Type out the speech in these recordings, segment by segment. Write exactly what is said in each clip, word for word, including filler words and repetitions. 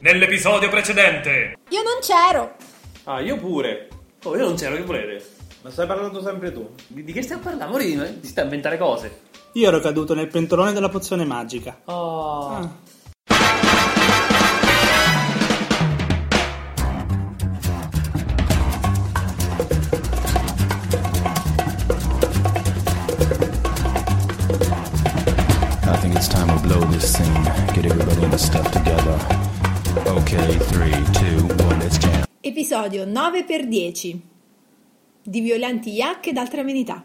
Nell'episodio precedente. Io non c'ero. Ah, io pure. Oh, io non c'ero, che volete? Ma stai parlando sempre tu? Di, di che stiamo parlando? Mori, ti stai a inventare cose. Io ero caduto nel pentolone della pozione magica. Oh. Ah. I think it's time we blow this scene. Get everybody in the stuff together. Ok, three, two, one, let's jam. Episodio nove per dieci di violenti yak ed altre amenità.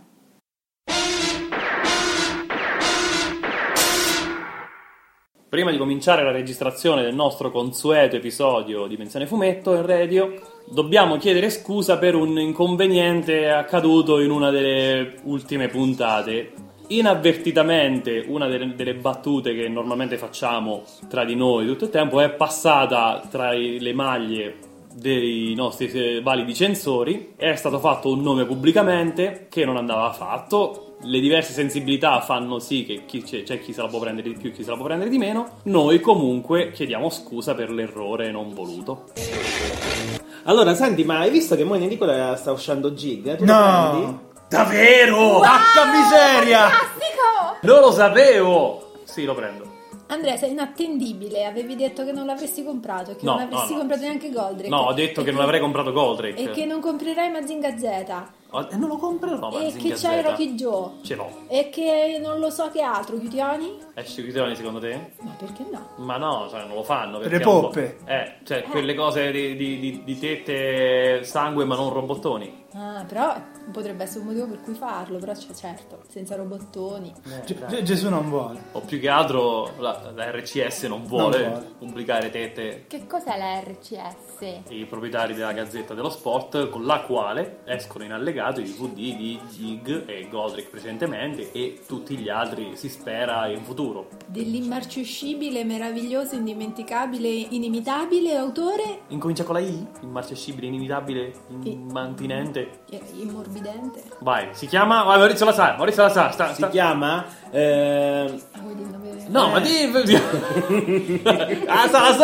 Prima di cominciare la registrazione del nostro consueto episodio di Menzione Fumetto in radio, dobbiamo chiedere scusa per un inconveniente accaduto in una delle ultime puntate. Inavvertitamente una delle, delle battute che normalmente facciamo tra di noi tutto il tempo è passata tra i, le maglie dei nostri eh, validi censori. È stato fatto un nome pubblicamente che non andava fatto. Le diverse sensibilità fanno sì che chi, c'è, c'è chi se la può prendere di più, chi se la può prendere di meno. Noi comunque chiediamo scusa per l'errore non voluto. Allora, senti, ma hai visto che mo in edicola sta uscendo Gig? Tu No. lo prendi? Davvero? Porca miseria! Fantastico! Non lo sapevo! Sì, lo prendo. Andrea, sei inattendibile. Avevi detto che non l'avresti comprato, che No, non avresti no, no. comprato neanche Goldrake. No, ho detto E che non avrei comprato Goldrake. E che non comprerai Mazinga Z. Oh, e non lo comprerò, E Mazinga che c'hai Z. Rocky Joe. Ce l'ho. E che non lo so che altro, Chiutioni? Esce Chiutioni secondo te? Ma perché no? Ma no, cioè non lo fanno Per perché le è un po'- poppe. Eh, cioè quelle cose di, di, di, di tette, sangue ma non robottoni. Ah, però potrebbe essere un motivo per cui farlo, però c'è certo, senza robottoni. Eh, Ge- dai. Gesù non vuole. O più che altro la, la R C S non vuole, Non vuole. pubblicare tette. Che cos'è la R C S? I proprietari della Gazzetta dello Sport, con la quale escono in allegato i D V D di Gig e Goldrake precedentemente e tutti gli altri, si spera, in futuro. Dell'immarcescibile, meraviglioso, indimenticabile, inimitabile autore Incomincia con la I? Immarcescibile, inimitabile, immantinente. eh, immorbidente. Vai, si chiama... Vai, Maurizio la sa, Maurizio la sa, sta, Si sta... chiama... Eh... Ah, vuoi dire il nome? No, Eh. ma di... ah, sa, la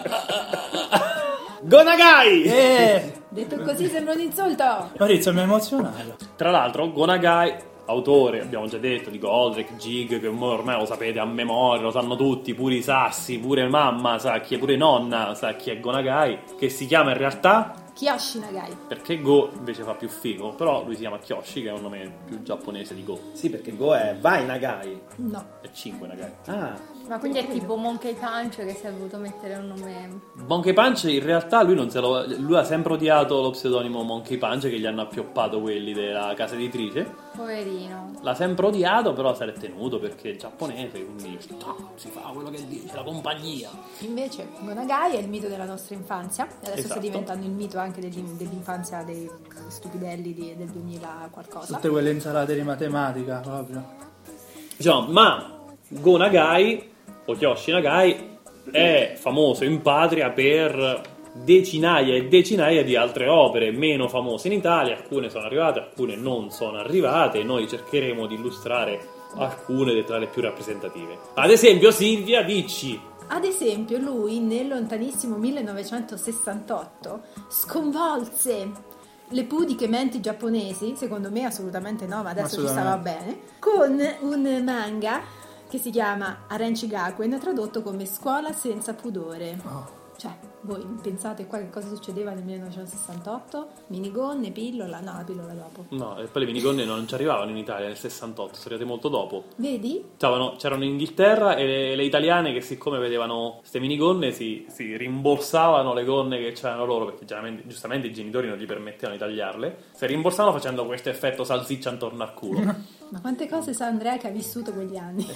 sa! Gonagai! Eh, Detto così sembra un insulto. Maurizio, mi ha emozionato. Tra l'altro, Gonagai, autore, abbiamo già detto, di Goldrake, Gig, che ormai lo sapete a memoria, lo sanno tutti, pure i sassi, pure mamma sa chi è, pure nonna sa chi è Gonagai, che si chiama in realtà... Kyoshi Nagai. Perché Go invece fa più figo, però lui si chiama Kyoshi, che è un nome più giapponese di Go. Sì, perché Go è Vai Nagai. No. È cinque Nagai. Ah, Ma quindi è tipo Monkey Punch che si è voluto mettere un nome... Monkey Punch in realtà lui non se lo, lui ha sempre odiato lo pseudonimo Monkey Punch che gli hanno appioppato quelli della casa editrice. Poverino. L'ha sempre odiato, però se l'è tenuto perché è giapponese, quindi no, si fa quello che dice la compagnia. Invece Gonagai è il mito della nostra infanzia e adesso Esatto. sta diventando il mito anche dell'in- dell'infanzia dei stupidelli di- del duemila qualcosa. Tutte quelle insalate di matematica, proprio. Diciamo, ma Go Nagai o Kyoshi Nagai è famoso in patria per decinaia e decinaia di altre opere meno famose in Italia. Alcune sono arrivate, alcune non sono arrivate. Noi cercheremo di illustrare alcune tra le più rappresentative. Ad esempio, Silvia, dici. Ad esempio, lui nel lontanissimo millenovecentosessantotto sconvolse le pudiche menti giapponesi, secondo me assolutamente no, ma adesso ci stava bene, con un manga che si chiama Arenchi Gakuen, tradotto come Scuola senza pudore. Oh. Cioè, voi pensate qua che cosa succedeva nel millenovecentosessantotto? Minigonne, pillola? No, la pillola dopo. No, e poi le minigonne non ci arrivavano in Italia nel sessantotto, sono arrivate molto dopo. Vedi? Stavano- c'erano in Inghilterra e le, le italiane che siccome vedevano queste minigonne si, si rimborsavano le gonne che c'erano loro perché giustamente, giustamente i genitori non gli permettevano di tagliarle, si rimborsavano facendo questo effetto salsiccia intorno al culo. Ma quante cose sa Andrea che ha vissuto quegli anni?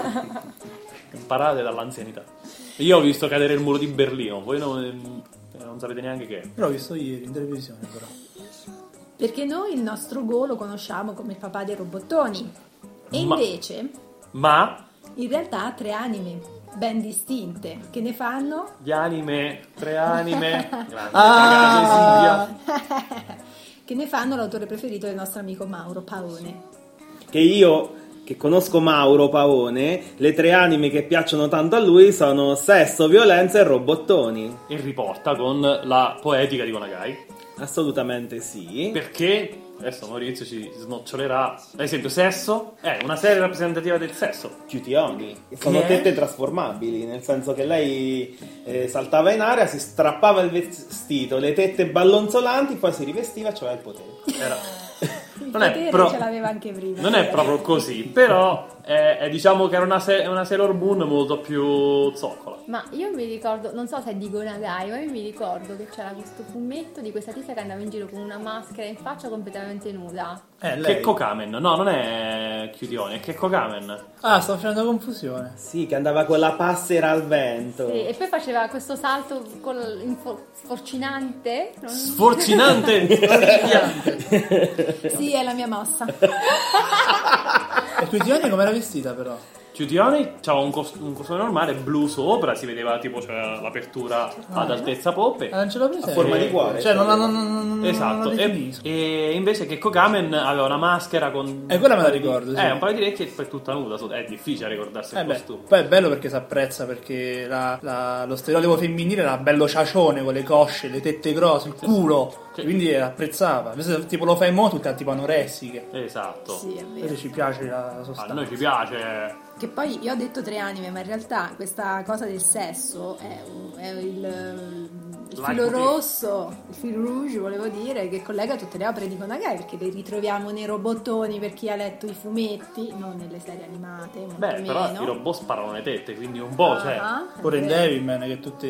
Imparate dall'anzianità. Io ho visto cadere il muro di Berlino, voi non, eh, non sapete neanche che è. Però l'ho visto ieri in televisione, però. Perché noi il nostro Go lo conosciamo come il papà dei robottoni. E Ma- invece, Ma in realtà ha tre anime ben distinte, che ne fanno... gli anime, tre anime, grande Ah! cagate, Silvia. che ne fanno l'autore preferito del nostro amico Mauro Paone. che io che conosco Mauro Paone, le tre anime che piacciono tanto a lui sono sesso, violenza e robottoni. E riporta con la poetica di Gonagai. Assolutamente sì. Perché, adesso Maurizio ci snocciolerà, ad esempio sesso è una serie rappresentativa del sesso. Cutioni, sono Che è? tette trasformabili, nel senso che lei eh, saltava in aria, si strappava il vestito, le tette ballonzolanti, poi si rivestiva e c'aveva il potere. Era... Il Non è, potere pro- ce l'aveva anche prima. non è proprio così, però è, è diciamo che era una, se- una Sailor Moon molto più zoccola. Ma io mi ricordo, non so se è di Gonagai, ma io mi ricordo che c'era questo fumetto di questa tizia che andava in giro con una maschera in faccia completamente nuda. Eh, lei. Kekko Kamen, no, non è Cutioni, è Kekko Kamen. Ah, sto facendo confusione. Sì, che andava con la passera al vento. Sì, e poi faceva questo salto col, info- sforcinante. non- Sforcinante! Sì, è la mia mossa. E Cutioni come era vestita però? Cutioni c'aveva un, cost- un costume normale blu sopra, si vedeva tipo c'era l'apertura ad altezza poppe. Ah, non ce l'ho presente. A forma di cuore. Cioè non la non, non, non, non Esatto, la e, definisco. e invece Kekko Kamen aveva una maschera con... Eh, quella me la ricordo, sì. Eh, un paio di orecchie e poi tutta nuda, so- è difficile ricordarsi Eh il beh, costume. poi è bello perché si apprezza, perché la- la- lo stereotipo femminile era bello ciacione con le cosce, le tette grosse, il culo, Sì. quindi apprezzava. Invece tipo lo fai mo tutte tipo anoressiche. Esatto. Sì, è Invece vero. ci piace la A sostanza. noi ci piace... Che poi io ho detto tre anime, ma in realtà questa cosa del sesso è, un- è il, il Like filo it. rosso, il fil rouge, volevo dire, che collega tutte le opere di Gonagai, perché le ritroviamo nei robottoni per chi ha letto i fumetti, non nelle serie animate, molto Beh, meno. però i robot sparano le tette, quindi un po', cioè... Ah, è Pure in vero. Devilman che tutte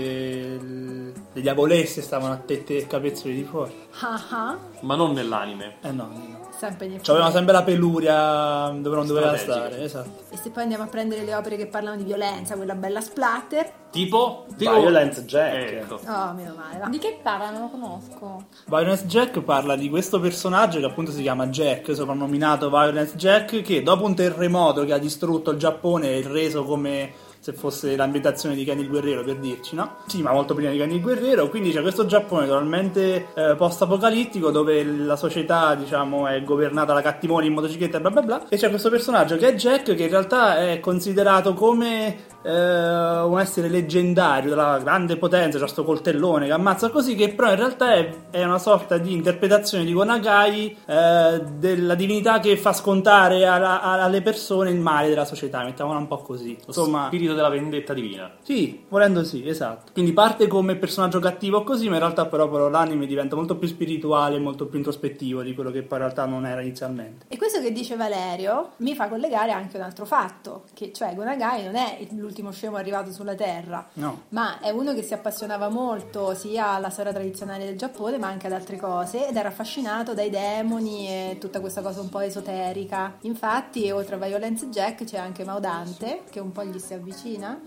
le le diavolesse stavano a tette e capezzoli di fuori. Ah, ah, Ma non nell'anime. Eh no, no. sempre nel C'aveva fumetto. sempre la peluria dove non doveva Strategica. stare, esatto. E se poi andiamo a prendere le opere che parlano di violenza, quella bella splatter, Tipo... tipo... Violence Jack. Ecco. oh, meno male, va. Di che parla? Non lo conosco. Violence Jack parla di questo personaggio che appunto si chiama Jack, soprannominato Violence Jack, che dopo un terremoto che ha distrutto il Giappone e reso come se fosse l'ambientazione di Ken il Guerriero, per dirci, no? Sì, ma molto prima di Ken il Guerriero. Quindi c'è questo Giappone totalmente eh, post-apocalittico dove la società, diciamo, è governata da cattivoni in motocicletta e bla bla bla, e c'è questo personaggio che è Jack, che in realtà è considerato come eh, un essere leggendario della grande potenza, c'è sto coltellone che ammazza così, che però in realtà è, è una sorta di interpretazione di Gonagai eh, della divinità che fa scontare alla- alle persone il male della società, mettiamola un po' così. Lo Insomma, spirito della vendetta divina. sì, volendo sì, esatto. Quindi parte come personaggio cattivo così, ma in realtà però, però l'anime diventa molto più spirituale, molto più introspettivo di quello che poi in realtà non era inizialmente. E questo che dice Valerio mi fa collegare anche un altro fatto, che cioè Gonagai non è l'ultimo scemo arrivato sulla Terra, No. ma è uno che si appassionava molto sia alla storia tradizionale del Giappone ma anche ad altre cose ed era affascinato dai demoni e tutta questa cosa un po' esoterica. Infatti oltre a Violence Jack c'è anche Maudante che un po' gli si avvicina.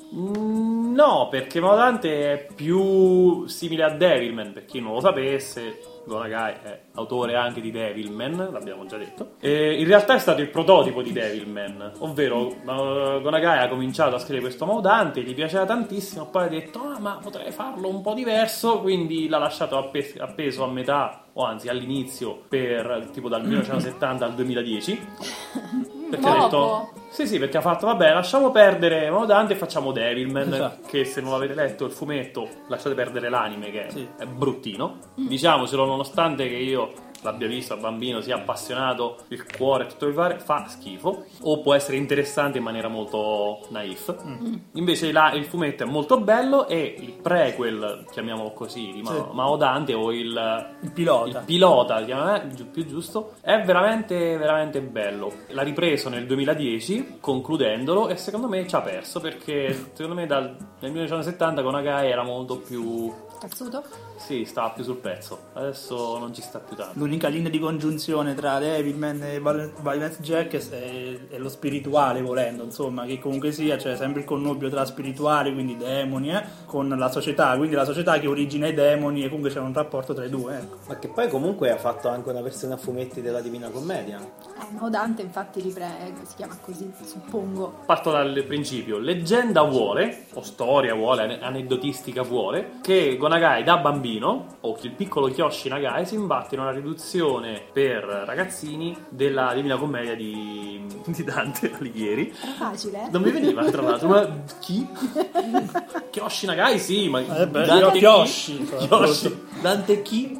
Mm, no, perché Maudante è più simile a Devilman, per chi non lo sapesse. Gonagai è autore anche di Devilman, l'abbiamo già detto. E in realtà è stato il prototipo di Devilman, ovvero uh, Gonagai ha cominciato a scrivere questo Maudante, gli piaceva tantissimo, poi ha detto ah, ma potrei farlo un po' diverso, quindi l'ha lasciato appe- appeso a metà, o anzi all'inizio, per tipo dal millenovecentosettanta al duemiladieci. Perché ha Poco. detto sì sì, perché ha fatto vabbè, lasciamo perdere Maudante e facciamo Devilman, Esatto. che se non avete letto il fumetto lasciate perdere l'anime, che Sì. è bruttino. Diciamocelo, nonostante che io l'abbia visto a bambino, sia appassionato, il cuore e tutto il fare, fa schifo, o può essere interessante in maniera molto naif. Invece la- il fumetto è molto bello e il prequel, chiamiamolo così, di Ma- Sì. Maodante, o il, Il pilota. il pilota, chiama- eh, giu- più giusto, è veramente veramente bello. L'ha ripreso nel duemiladieci, concludendolo, e secondo me ci ha perso, perché secondo me dal, nel millenovecentosettanta Gonagai era molto più... Cazzuto? sì, stava più sul pezzo. Adesso non ci sta più tanto. L'unica linea di congiunzione tra Devilman e Viol- Violence Jack è, è lo spirituale, volendo, insomma, che comunque sia, c'è sempre il connubio tra spirituale, quindi demoni, eh, con la società, quindi la società che origina i demoni, e comunque c'è un rapporto tra i due, ecco. Ma che poi comunque ha fatto anche una versione a fumetti della Divina Commedia. Eh, Maudante infatti ripre- si chiama così, suppongo. Parto dal principio. Leggenda vuole, o storia vuole, ane- aneddotistica vuole, che Gonagai da bambino, o che il piccolo Kyoshi Nagai, si imbatte in una, ridu- traduzione per ragazzini della Divina Commedia di, di Dante Alighieri. Era facile, eh? Non mi veniva, tra l'altro, ma chi? Kyoshi Nagai, sì, ma Eh beh, Dante Kyoshi, chi? Kyoshi. Dante chi?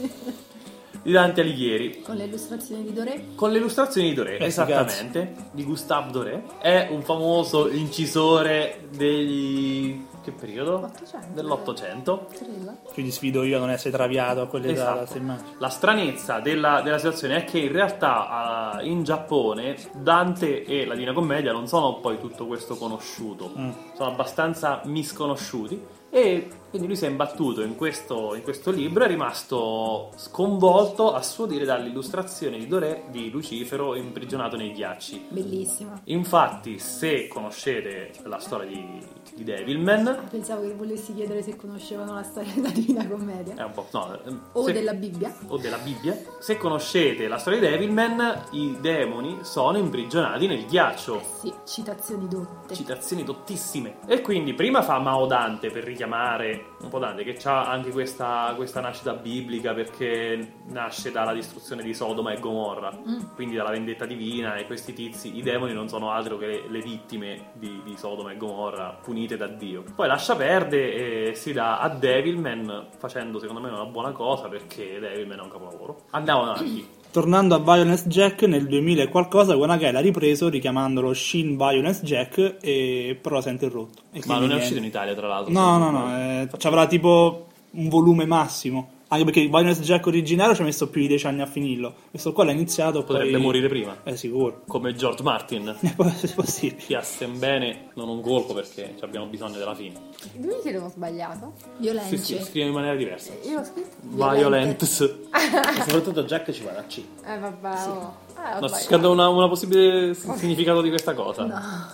Di Dante Alighieri. Con le illustrazioni di Doré. Con le illustrazioni di Doré, Eh, esattamente, di Gustave Doré. È un famoso incisore degli... che periodo? Ottocento. Dell'Ottocento. Credo. Quindi sfido io a non essere traviato a quelle Esatto. da queste immagini. La stranezza della, della situazione è che in realtà uh, in Giappone Dante e la Divina Commedia non sono poi tutto questo conosciuto, Mm. sono abbastanza misconosciuti. E quindi lui si è imbattuto in questo, in questo libro e è rimasto sconvolto, a suo dire, dall'illustrazione di Doré di Lucifero imprigionato nei ghiacci. Bellissima. Infatti, se conoscete la storia di, di Devilman, Pensavo che volessi chiedere se conoscevano la storia della Divina Commedia. è un po'... no, O se- della Bibbia. o della Bibbia, se conoscete la storia di Devilman, i demoni sono imprigionati nel ghiaccio. Sì, citazioni dotte. Citazioni dottissime. E quindi prima fa Mao Dante per richiamare un po' Dante, che ha anche questa, questa nascita biblica, perché nasce dalla distruzione di Sodoma e Gomorra, quindi dalla vendetta divina, e questi tizi, i demoni, non sono altro che le, le vittime di, di Sodoma e Gomorra punite da Dio. Poi lascia perdere e si dà a Devilman, facendo secondo me una buona cosa, perché Devilman è un capolavoro. Andiamo avanti. Tornando a Violence Jack, nel duemila e qualcosa Gonagai l'ha ripreso richiamandolo Shin Violence Jack, e però si è interrotto. E Ma quindi non è niente. uscito in Italia, tra l'altro. No, no, no, eh, ci avrà tipo un volume massimo. Anche perché il Violence Jack originale ci ha messo più di dieci anni a finirlo. Questo qua l'ha iniziato, Potrebbe poi... morire prima. Eh, sicuro. Come George Martin. È possibile. Piasse bene, non un colpo, perché abbiamo bisogno della fine. Dimmi se l'ho sbagliato. Violence. Sì, sì, scrive in maniera diversa. Io l'ho scritto. Violence. E soprattutto Jack ci va da C. Eh vabbè, oh. Eh, ho No, si sbagliato. scade una, una possibile significato di questa cosa.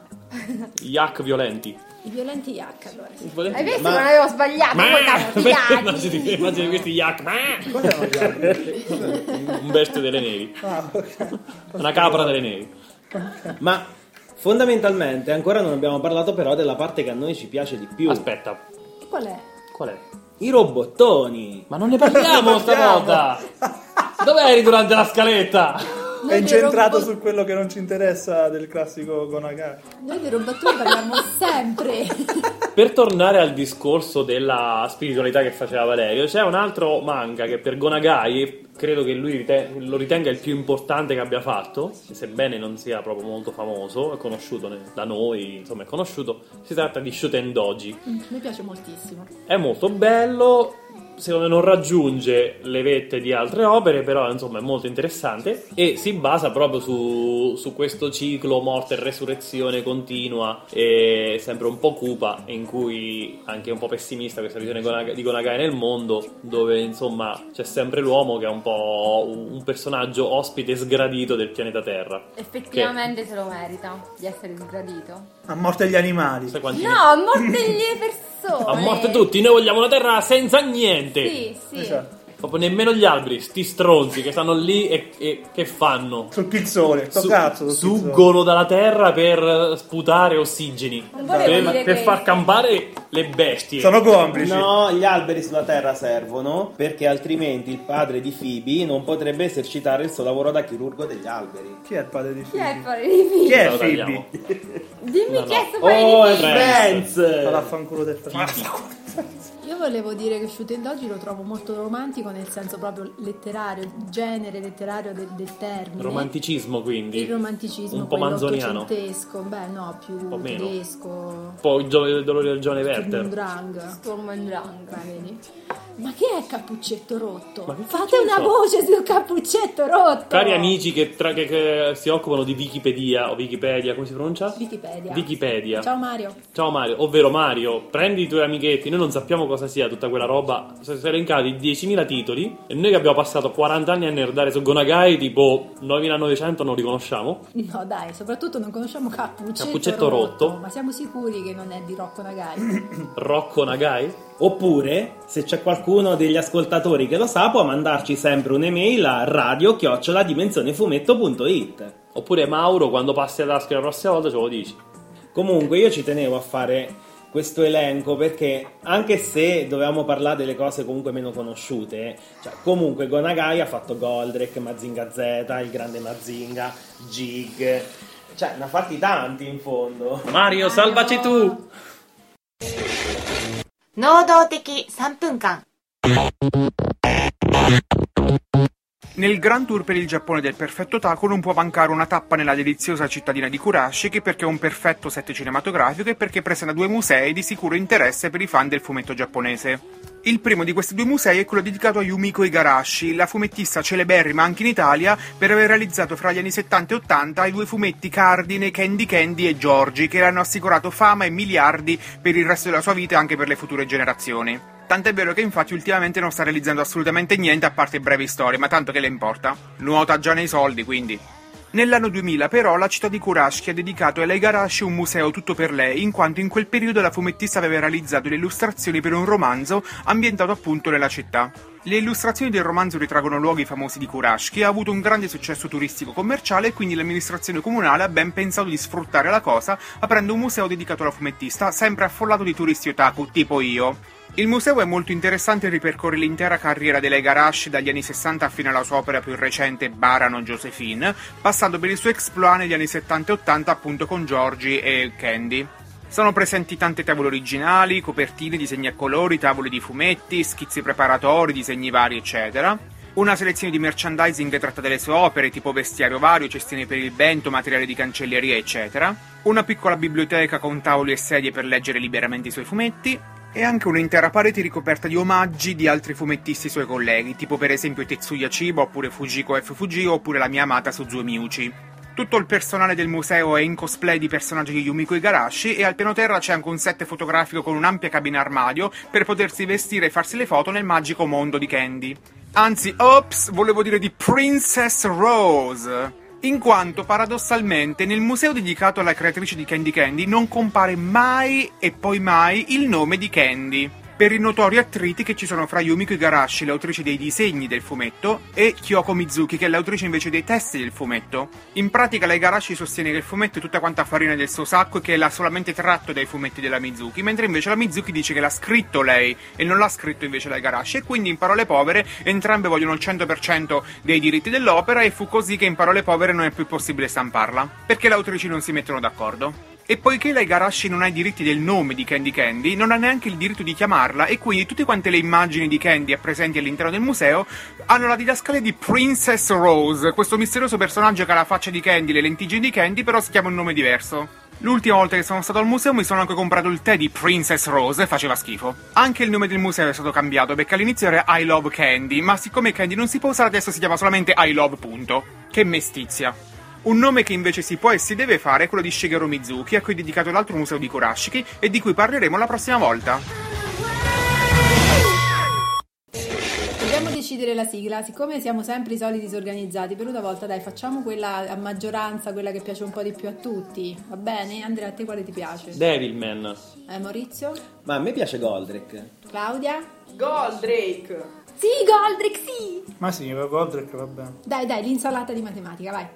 Yak violenti. I violenti yak, allora. Sì. Hai visto che non avevo sbagliato? Poi siamo Immagini, tirati. immagini questi yak. Un bestia delle nevi. Una capra delle nevi. Ma fondamentalmente ancora non abbiamo parlato però della parte che a noi ci piace di più. Aspetta, Qual è? qual è? I robottoni. Ma non ne parliamo stavolta! Dove eri durante la scaletta? È incentrato su quello che non ci interessa del classico Gonagai. Noi dei robottoni parliamo sempre. Per tornare al discorso della spiritualità che faceva Valerio, c'è un altro manga che per Gonagai credo che lui rite- lo ritenga il più importante che abbia fatto, sebbene non sia proprio molto famoso, è conosciuto ne- da noi, insomma è conosciuto. Si tratta di Shuten Doji. Mm, mi piace moltissimo. È molto bello, secondo me non raggiunge le vette di altre opere, però insomma è molto interessante e si basa proprio su, su questo ciclo morte e resurrezione continua e sempre un po' cupa, in cui anche un po' pessimista questa visione Gonagai- di Gonagai nel mondo, dove insomma c'è sempre l'uomo che è un po' un personaggio ospite sgradito del pianeta Terra. Effettivamente se lo merita di essere sgradito. A morte gli animali. Sai quanti No, a morte le persone. A morte tutti, noi vogliamo una Terra senza niente. Sì, sì. Esatto. Proprio nemmeno gli alberi, sti stronzi che stanno lì e, e che fanno? Sul pizzone, sto Su- cazzo. sul pizzone. suggono dalla terra per sputare ossigeni, Non volevo per, dire per questo. far campare le bestie. Sono complici. No, gli alberi sulla terra servono perché altrimenti il padre di Phoebe non potrebbe esercitare il suo lavoro da chirurgo degli alberi. Chi è il padre di Chi è il Phoebe? padre di Chi Phoebe? è Lo tagliamo. Phoebe? Dimmi No, chi no. è sto padre Oh, di è Phoebe. Friends! Vado a fanculo del Phoebe. Io volevo dire che Shuten Doji lo trovo molto romantico nel senso proprio letterario, il genere letterario del, del termine. Romanticismo, quindi. Il romanticismo, un po' quello manzoniano. ottocentesco, beh no, più po' meno. tedesco. Un po' il gio- il dolore del giovane Sturm und Werther. Drang. Sturm und Drang. Ma vedi? Ma che è Cappuccetto Rotto? Ma che Fate cazzo una so? voce sul Cappuccetto Rotto! Cari amici che, tra- che- che si occupano di Wikipedia o Wikipedia, come si pronuncia? Wikipedia. Wikipedia. Ciao Mario. Ciao Mario, ovvero Mario, prendi i tuoi amichetti, noi non sappiamo cosa sia tutta quella roba, si sono elencati diecimila titoli e noi che abbiamo passato quaranta anni a nerdare su Gonagai, tipo novantanovecento non li conosciamo. No dai, soprattutto non conosciamo Cappuccetto, Cappuccetto Rotto. Ma siamo sicuri che non è di Rocco Nagai? Rocco Nagai? Oppure, se c'è qualcuno degli ascoltatori che lo sa, può mandarci sempre un'email a radio chiocciola dimensionefumetto punto it. Oppure Mauro, quando passi ad Aschi la prossima volta ce lo dici. Comunque io ci tenevo a fare questo elenco, perché anche se dovevamo parlare delle cose comunque meno conosciute, cioè comunque Go Nagai ha fatto Goldrake, Mazinga Z, il grande Mazinga, Jig, cioè ne ha fatti tanti in fondo. Mario, salvaci tu! 能動的さんぷんかん Nel Grand Tour per il Giappone del Perfetto Otaku non può mancare una tappa nella deliziosa cittadina di Kurashiki, perché è un perfetto set cinematografico e perché presenta due musei di sicuro interesse per i fan del fumetto giapponese. Il primo di questi due musei è quello dedicato a Yumiko Igarashi, la fumettista celeberrima anche in Italia per aver realizzato fra gli anni settanta e ottanta i due fumetti cardine Candy Candy e Georgie, che le hanno assicurato fama e miliardi per il resto della sua vita e anche per le future generazioni. Tant'è vero che infatti ultimamente non sta realizzando assolutamente niente a parte brevi storie, ma tanto che le importa. Nuota già nei soldi, quindi. Nell'anno duemila, però, la città di Kurashiki ha dedicato alla Igarashi un museo tutto per lei, in quanto in quel periodo la fumettista aveva realizzato le illustrazioni per un romanzo ambientato appunto nella città. Le illustrazioni del romanzo ritraggono luoghi famosi di Kurashiki, ha avuto un grande successo turistico commerciale e quindi l'amministrazione comunale ha ben pensato di sfruttare la cosa aprendo un museo dedicato alla fumettista, sempre affollato di turisti otaku, tipo io. Il museo è molto interessante e ripercorre l'intera carriera della Igarashi dagli anni sessanta fino alla sua opera più recente Barano Josephine, passando per il suo exploit negli anni settanta e ottanta appunto con Georgie e Candy. Sono presenti tante tavole originali, copertine, disegni a colori, tavole di fumetti, schizzi preparatori, disegni vari eccetera. Una selezione di merchandising tratta delle sue opere, tipo vestiario vario, cestine per il bento, materiale di cancelleria eccetera. Una piccola biblioteca con tavoli e sedie per leggere liberamente i suoi fumetti. E anche un'intera parete ricoperta di omaggi di altri fumettisti suoi colleghi, tipo per esempio Tetsuya Chiba, oppure Fujiko F. Fujio, oppure la mia amata Suzuo Miyuchi. Tutto il personale del museo è in cosplay di personaggi di Yumiko Igarashi e al piano terra c'è anche un set fotografico con un'ampia cabina armadio per potersi vestire e farsi le foto nel magico mondo di Candy. Anzi, ops, volevo dire di Princess Rose! In quanto, paradossalmente, nel museo dedicato alla creatrice di Candy Candy non compare mai e poi mai il nome di Candy, per i notori attriti che ci sono fra Yumiko Igarashi, l'autrice dei disegni del fumetto, e Kyoko Mizuki, che è l'autrice invece dei testi del fumetto. In pratica la Igarashi sostiene che il fumetto è tutta quanta farina del suo sacco e che l'ha solamente tratto dai fumetti della Mizuki, mentre invece la Mizuki dice che l'ha scritto lei e non l'ha scritto invece la Igarashi, e quindi in parole povere entrambe vogliono il cento per cento dei diritti dell'opera, e fu così che in parole povere non è più possibile stamparla, perché le autrici non si mettono d'accordo. E poiché la Igarashi non ha i diritti del nome di Candy Candy, non ha neanche il diritto di chiamarla, e quindi tutte quante le immagini di Candy presenti all'interno del museo hanno la didascalia di Princess Rose, questo misterioso personaggio che ha la faccia di Candy, le lentiggini di Candy, però si chiama un nome diverso. L'ultima volta che sono stato al museo mi sono anche comprato il tè di Princess Rose e faceva schifo. Anche il nome del museo è stato cambiato, perché all'inizio era I Love Candy, ma siccome Candy non si può usare adesso si chiama solamente I Love punto. Che mestizia. Un nome che invece si può e si deve fare è quello di Shigeru Mizuki, a cui è dedicato l'altro museo di Kurashiki e di cui parleremo la prossima volta. Dobbiamo decidere la sigla, siccome siamo sempre i soliti disorganizzati, per una volta dai facciamo quella a maggioranza, quella che piace un po' di più a tutti, va bene? Andrea, a te quale ti piace? Devilman. Eh, Maurizio? Ma a me piace Goldrake. Claudia? Goldrake! Sì, Goldrake, sì! Ma sì, Goldrake va bene. Dai, dai, l'insalata di matematica, vai.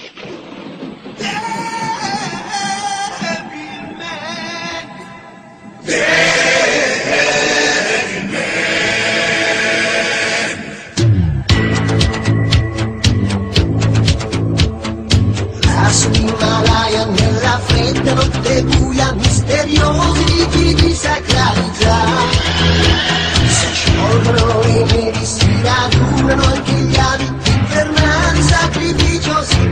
L'Himalaya nella fredda notte buia, misteriosi riti di sacralità. Si sciolgono i neri, si radunano anche gli abiti infernali, sacrificio si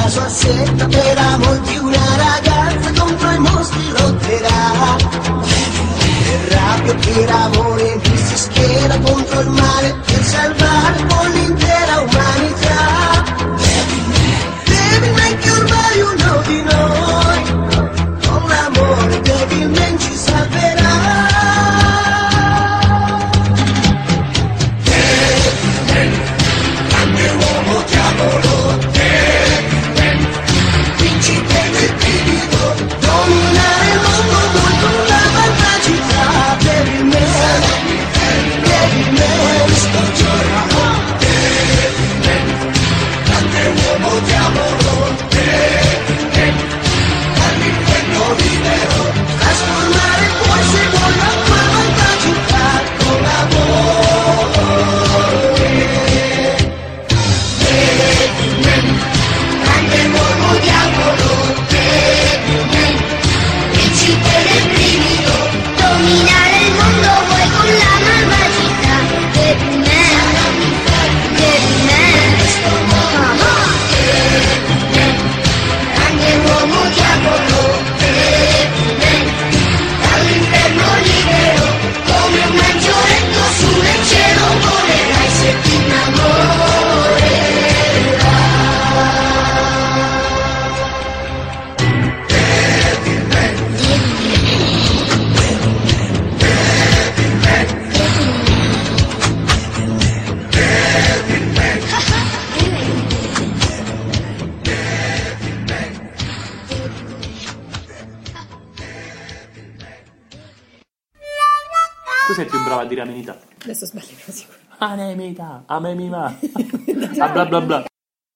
sua setta per amor di una ragazza contro i mostri lotterà. Per rabbia, per amore mi si schiera contro il male per salvare poi l'intera umanità. Devilman che ormai uno di noi con l'amore Devilman ci salverà. Devilman, grande uomo diavolo, Devilman, vincitore del brivido, dominare il mondo vuoi con la malvagità. Devilman, Devilman, sto giorno, Devilman, grande uomo diavolo, Devilman, all'inferno libero, trasformare poi se vuoi la tua malvagità con l'amore. Devilman, grande uomo diavolo, Devilman, principe del brivido, dominare il mondo vuoi con la malvagità. Devilman, Devilman, Devilman, grande uomo diavolo, Devilman, dall'inferno libero, come un angioletto su nel cielo volerai se ti innamorerai. Tu sei più brava a dire amenità. Adesso sbaglierò sicuro. Amenità, amemima. Ah, bla bla bla.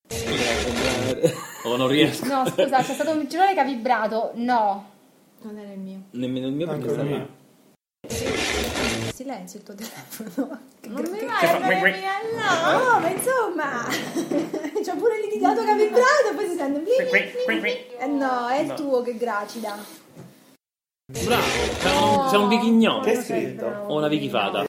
Oh, non riesco. No, scusa, c'è stato un girone che ha vibrato. No. Non era il mio. Nemmeno il mio perché sta mia. Silenzio il tuo telefono. Non mi vai a fare mia, no. No, ma insomma. C'ho pure litigato che ha vibrato, poi si sente. Eh no, è il tuo che gracida. Bravo, c'è un, c'è un vichignolo. Che è scritto? O una vichifata.